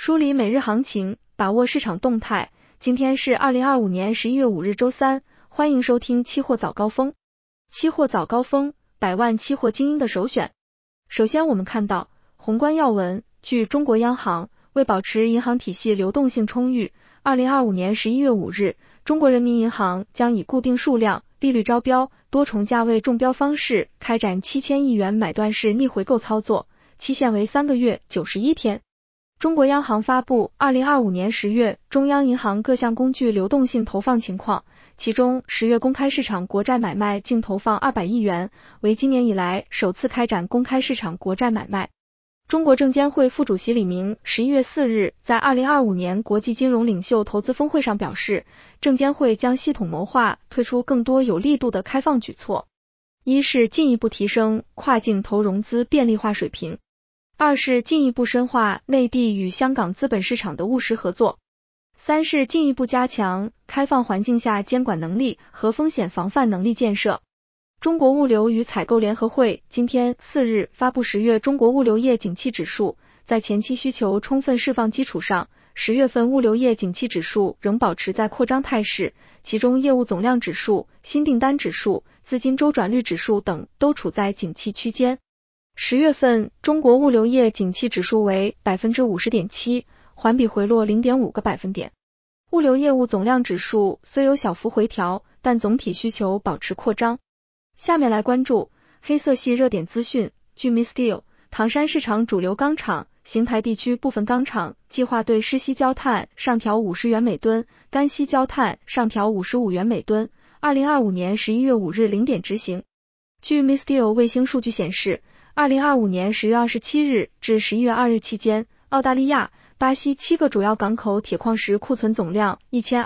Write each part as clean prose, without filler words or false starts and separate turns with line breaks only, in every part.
梳理每日行情，把握市场动态。今天是2025年11月5日周三，欢迎收听期货早高峰。期货早高峰，百万期货精英的首选。首先我们看到宏观要闻，据中国央行，为保持银行体系流动性充裕，2025年11月5日，中国人民银行将以固定数量、利率招标、多重价位中标方式开展7000亿元买断式逆回购操作，期限为3个月91天。中国央行发布2025年10月中央银行各项工具流动性投放情况，其中10月公开市场国债买卖净投放200亿元，为今年以来首次开展公开市场国债买卖。中国证监会副主席李明11月4日在2025年国际金融领袖投资峰会上表示，证监会将系统谋划推出更多有力度的开放举措。一是进一步提升跨境投融资便利化水平，二是进一步深化内地与香港资本市场的务实合作，三是进一步加强开放环境下监管能力和风险防范能力建设。中国物流与采购联合会今天4日发布10月中国物流业景气指数，在前期需求充分释放基础上，10月份物流业景气指数仍保持在扩张态势，其中业务总量指数、新订单指数、资金周转率指数等都处在景气区间。10月份中国物流业景气指数为 50.7%， 环比回落 0.5个百分点。物流业务总量指数虽有小幅回调，但总体需求保持扩张。下面来关注黑色系热点资讯。据 Misteel， 唐山市场主流钢厂、邢台地区部分钢厂计划对湿稀焦炭上调50元每吨，干稀焦炭上调55元每吨，2025年11月5日0点执行。据 Misteel 卫星数据显示，2025年10月27日至11月2日期间，澳大利亚、巴西7个主要港口铁矿石库存总量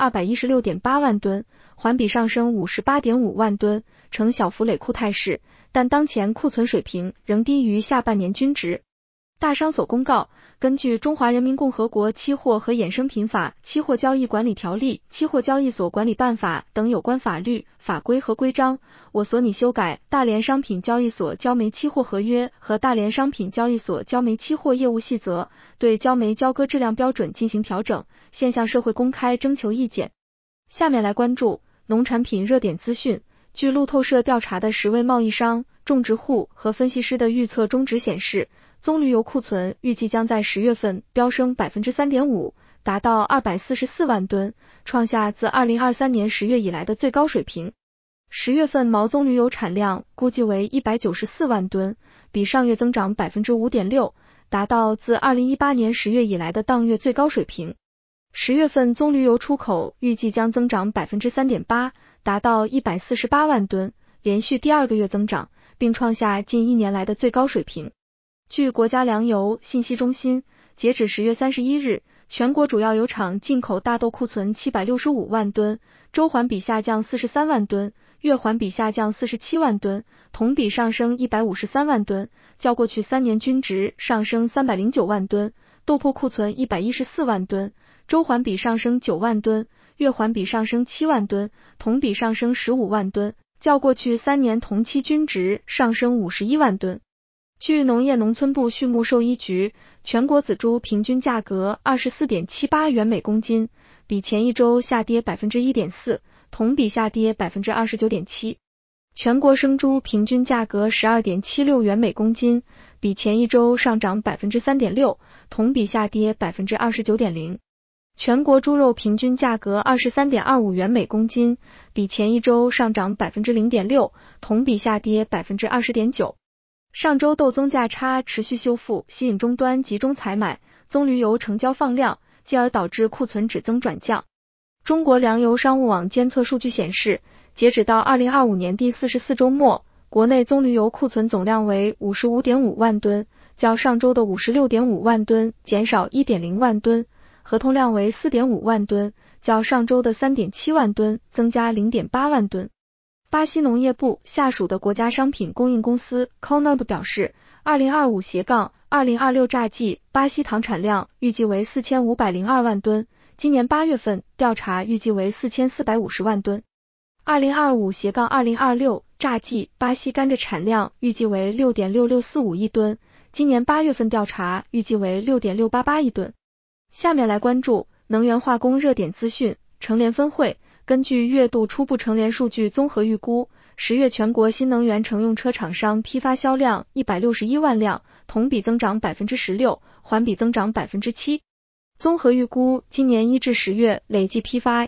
1216.8 万吨，环比上升 58.5 万吨，呈小幅累库态势，但当前库存水平仍低于下半年均值。大商所公告，根据《中华人民共和国期货和衍生品法》、《期货交易管理条例》、《期货交易所管理办法》等有关法律、法规和规章，我所拟修改大连商品交易所交煤期货合约和大连商品交易所交煤期货业务细则，对交煤交割质量标准进行调整，现向社会公开征求意见。下面来关注农产品热点资讯。据路透社调查的10位贸易商、种植户和分析师的预测中值显示，棕榈油库存预计将在10月份飙升 3.5%， 达到244万吨，创下自2023年10月以来的最高水平。10月份毛棕榈油产量估计为194万吨，比上月增长 5.6%， 达到自2018年10月以来的当月最高水平。10月份棕榈油出口预计将增长 3.8%， 达到148万吨，连续第2个月增长，并创下近1年来的最高水平。据国家粮油信息中心，截止10月31日，全国主要油厂进口大豆库存765万吨，周环比下降43万吨，月环比下降47万吨，同比上升153万吨，较过去3年均值上升309万吨。豆粕库存114万吨，周环比上升9万吨，月环比上升7万吨，同比上升15万吨，较过去3年同期均值上升51万吨。据农业农村部畜牧兽医局，全国仔猪平均价格 24.78 元每公斤，比前一周下跌 1.4%， 同比下跌 29.7%。全国生猪平均价格 12.76 元每公斤，比前一周上涨 3.6%， 同比下跌 29.0%。全国猪肉平均价格 23.25 元每公斤，比前一周上涨 0.6%， 同比下跌 20.9%。上周豆棕价差持续修复，吸引终端集中采买，棕榈油成交放量，进而导致库存止增转降。中国粮油商务网监测数据显示，截止到2025年第44周末，国内棕榈油库存总量为 55.5 万吨，较上周的 56.5 万吨减少 1.0 万吨，合同量为 4.5 万吨，较上周的 3.7 万吨增加 0.8 万吨。巴西农业部下属的国家商品供应公司 CONAB 表示，2025-2026 榨季巴西糖产量预计为 4502 万吨，今年8月份调查预计为4450万吨。2025-2026 榨季巴西甘蔗产量预计为 6.6645 亿吨，今年8月份调查预计为 6.688 亿吨。 下面来关注能源化工热点资讯。成联分会根据月度初步成联数据综合预估，10月全国新能源乘用车厂商批发销量161万辆，同比增长 16%， 环比增长 7%。综合预估今年1至10月累计批发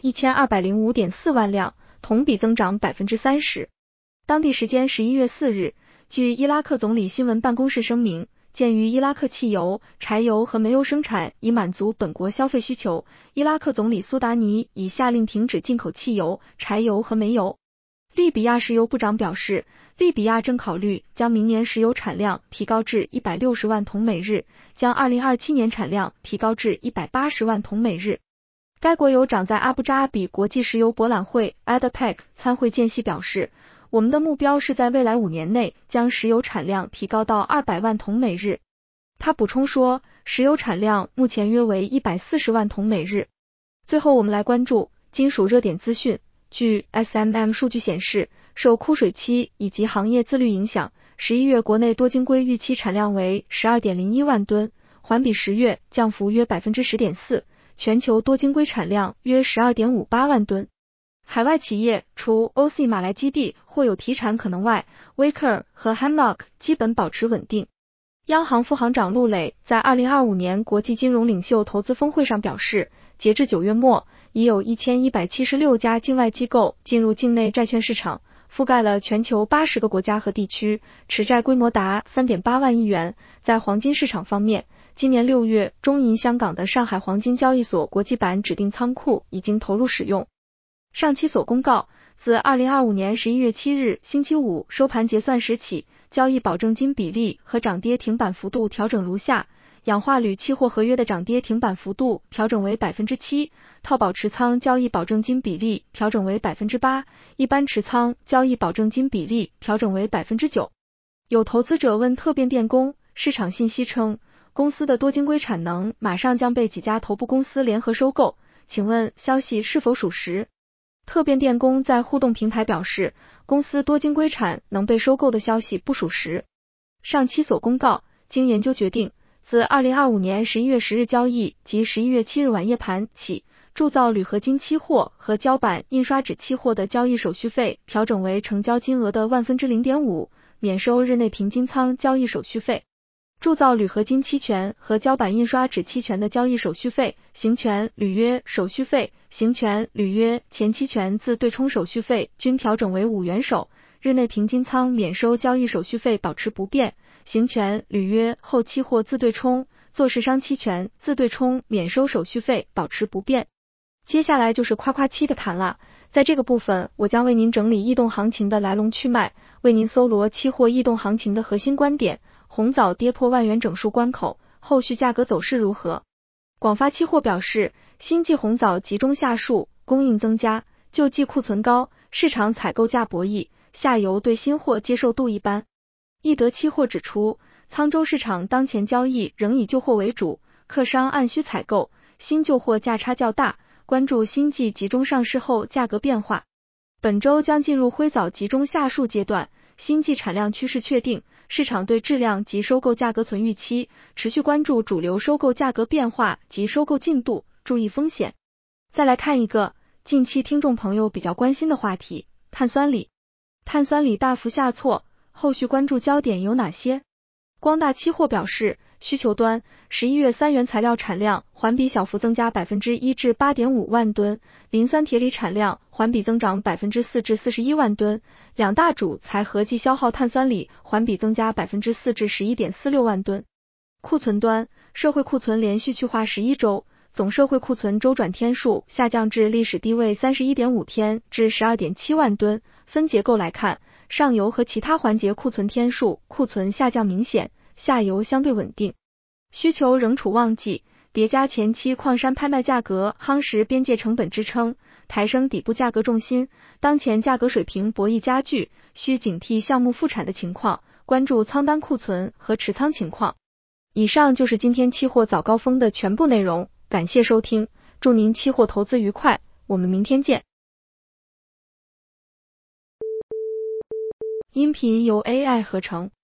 1205.4 万辆，同比增长 30%。当地时间11月4日，据伊拉克总理新闻办公室声明，鉴于伊拉克汽油、柴油和煤油生产以满足本国消费需求，伊拉克总理苏达尼已下令停止进口汽油、柴油和煤油。利比亚石油部长表示，利比亚正考虑将明年石油产量提高至160万桶每日，将2027年产量提高至180万桶每日。该国油长在阿布扎比国际石油博览会 ADPEC 参会间隙表示，我们的目标是在未来5年内将石油产量提高到200万桶每日。他补充说，石油产量目前约为140万桶每日。最后我们来关注金属热点资讯。据 SMM 数据显示，受枯水期以及行业自律影响，11月国内多晶硅预期产量为 12.01 万吨，环比10月降幅约 10.4%， 全球多晶硅产量约 12.58 万吨。海外企业除 OC 马来基地或有提产可能外， Wacker 和 Hemlock 基本保持稳定。央行副行长陆磊在2025年国际金融领袖投资峰会上表示，截至9月末，已有1176家境外机构进入境内债券市场，覆盖了全球80个国家和地区，持债规模达 3.8 万亿元。在黄金市场方面，今年6月中银香港的上海黄金交易所国际版指定仓库已经投入使用。上期所公告，自2025年11月7日星期五收盘结算时起，交易保证金比例和涨跌停板幅度调整如下：氧化铝期货合约的涨跌停板幅度调整为 7%， 套保持仓交易保证金比例调整为 8%， 一般持仓交易保证金比例调整为 9%。 有投资者问特变电工，市场信息称，公司的多晶硅产能马上将被几家头部公司联合收购，请问消息是否属实？特变电工在互动平台表示，公司多晶硅产能被收购的消息不属实。上期所公告，经研究决定，自2025年11月10日交易及11月7日晚夜盘起，铸造铝合金期货和胶板印刷纸期货的交易手续费调整为成交金额的0.5%，免收日内平均仓交易手续费。铸造铝合金期权和胶板印刷纸期权的交易手续费、行权履约手续费、行权履约前期权自对冲手续费均调整为5元首，日内平均仓免收交易手续费保持不变，行权履约后期货自对冲、做市商期权自对冲免收手续费保持不变。接下来就是夸夸期的谈了，在这个部分我将为您整理异动行情的来龙去脉，为您搜罗期货异动行情的核心观点。红枣跌破万元整数关口，后续价格走势如何？广发期货表示，新季红枣集中下树，供应增加，旧季库存高，市场采购价博弈，下游对新货接受度一般。易德期货指出，沧州市场当前交易仍以旧货为主，客商按需采购，新旧货价差较大，关注新季集中上市后价格变化。本周将进入灰枣集中下树阶段，新季产量趋势确定，市场对质量及收购价格存预期，持续关注主流收购价格变化及收购进度，注意风险。再来看一个近期听众朋友比较关心的话题，碳酸锂。碳酸锂大幅下挫，后续关注焦点有哪些？光大期货表示，需求端11月3元材料产量环比小幅增加 1% 至 8.5 万吨，磷酸铁锂产量环比增长 4% 至41万吨，两大主材合计消耗碳酸锂环比增加 4% 至 11.46 万吨。库存端，社会库存连续去化11周，总社会库存周转天数下降至历史低位 31.5 天至 12.7 万吨。分结构来看，上游和其他环节库存天数库存下降明显，下游相对稳定。需求仍处旺季，叠加前期矿山拍卖价格夯实边界成本支撑，抬升底部价格重心，当前价格水平博弈加剧，需警惕项目复产的情况，关注仓单库存和持仓情况。以上就是今天期货早高峰的全部内容，感谢收听，祝您期货投资愉快，我们明天见。音频由 AI 合成。